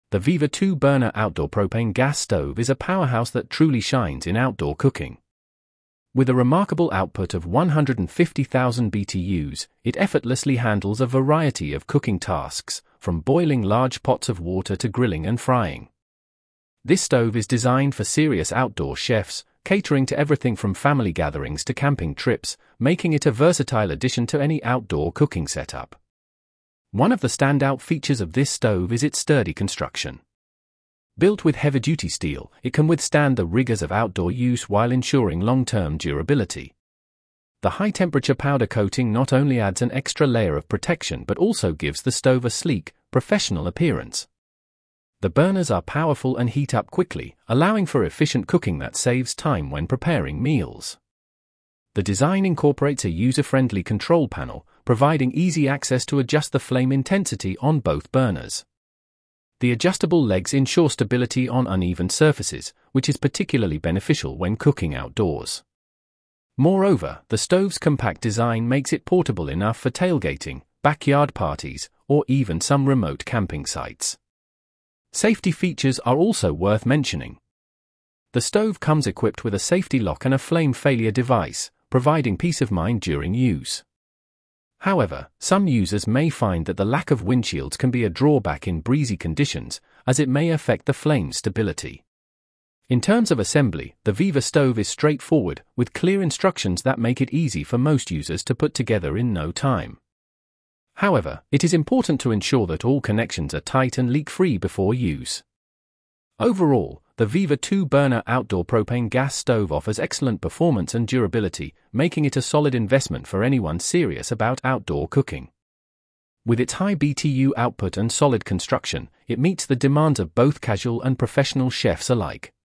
The Viva 2-burner outdoor propane gas stove is a powerhouse that truly shines in outdoor cooking. With a remarkable output of 150,000 BTUs, it effortlessly handles a variety of cooking tasks, from boiling large pots of water to grilling and frying. This stove is designed for serious outdoor chefs, catering to everything from family gatherings to camping trips, making it a versatile addition to any outdoor cooking setup. One of the standout features of this stove is its sturdy construction. Built with heavy-duty steel, it can withstand the rigors of outdoor use while ensuring long-term durability. The high-temperature powder coating not only adds an extra layer of protection but also gives the stove a sleek, professional appearance. The burners are powerful and heat up quickly, allowing for efficient cooking that saves time when preparing meals. The design incorporates a user-friendly control panel, providing easy access to adjust the flame intensity on both burners. The adjustable legs ensure stability on uneven surfaces, which is particularly beneficial when cooking outdoors. Moreover, the stove's compact design makes it portable enough for tailgating, backyard parties, or even some remote camping sites. Safety features are also worth mentioning. The stove comes equipped with a safety lock and a flame failure device, providing peace of mind during use. However, some users may find that the lack of windshields can be a drawback in breezy conditions, as it may affect the flame's stability. In terms of assembly, the Viva stove is straightforward, with clear instructions that make it easy for most users to put together in no time. However, it is important to ensure that all connections are tight and leak-free before use. Overall, the Viva 2-burner outdoor propane gas stove offers excellent performance and durability, making it a solid investment for anyone serious about outdoor cooking. With its high BTU output and solid construction, it meets the demands of both casual and professional chefs alike.